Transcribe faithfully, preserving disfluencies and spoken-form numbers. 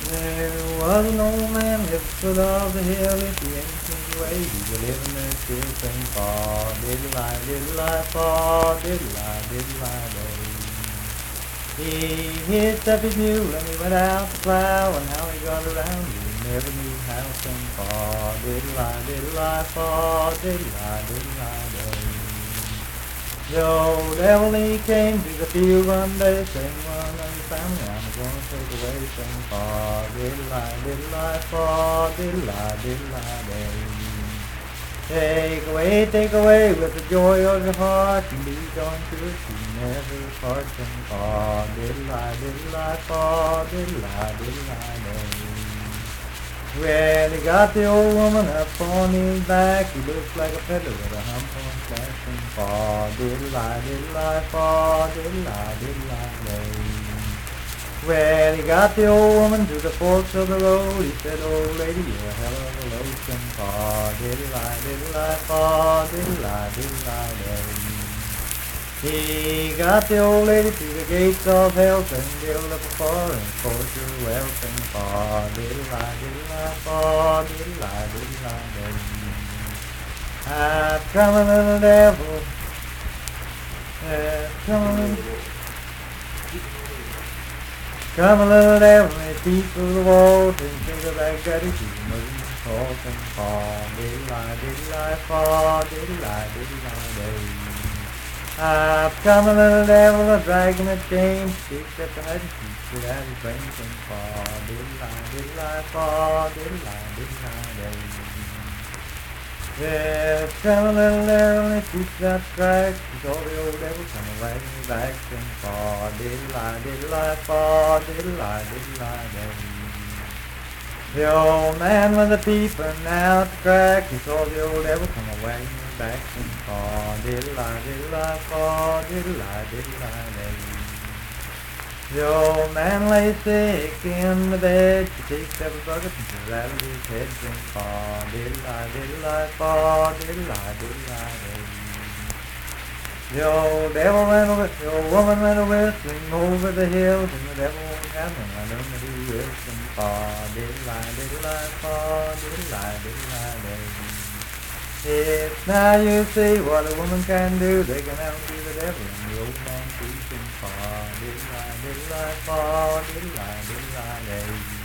There was an old man lived foot of the hill. If he ain't seen way, he was living there still sing fa diddle-lie, diddle-lie, fa diddle-lie, diddle-lie day. He hitched up his mule and he went out to plow, and how he got around he never knew how to sing fa diddle-lie, diddle-lie, fa diddle-lie, diddle-lie day. The old devil he came to the field one day, saying, one of your family I'm gonna take away, saying fa diddle-lie, diddle-lie, fa diddle-lie, diddle-lie day. Take away, take away with the joy of your heart, and be going to it, you never part, saying fa diddle-lie, diddle-lie, fa diddle-lie, diddle-lie day. Well, he got the old woman up on his back. He looks like a peddler with a hump on his back. And fa diddle-lie, diddle-lie, fa diddle-lie, diddle-lie day. Well, he got the old woman to the forks of the road. He said, old lady, you're a hell of a load. And fa diddle-lie, diddle-lie, fa diddle-lie, diddle-lie day. He got the old lady to the gates of hell, saying, build up a fire and forge your wealth, and fa diddle-lie, diddle-lie, fa diddle-lie, diddle-lie day. Ah, come a little devil, ah, come a little, come a little devil, and peep through the walls, and think of that gutty to the moon, talk, and fa diddle-lie, diddle-lie, fa diddle-lie, diddle-lie day. Up come a little devil, a dragging a chain, sticks up the head and keeps it out his brains, and fa diddle-lie, diddle-lie, fa diddle-lie, diddle-lie day. Yes, come a little devil, and he shoots out strikes, and all the old devil come a wagging his back, and fa diddle-lie, diddle-lie, fa diddle-lie, diddle-lie day. The old man with the peeping out the crack, he saw the old devil come a wagging his back, and fa diddle-lie, diddle-lie, fa diddle-lie, diddle-lie day. The old man lay sick in the bed. She picked up a bucket and threw it out of his head, and fa diddle-lie, diddle-lie, fa diddle-lie, diddle-lie day. The old devil ran over, the old woman ran a whistling over the hills, and the devil won't have him. I don't know who is, and fa diddle-lie, diddle-lie, fa diddle-lie, diddle-lie day. Yes, now you see what a woman can do. They can outdo the devil and the old man too, and fa diddle-lie, diddle-lie, fa diddle-lie, diddle-lie day.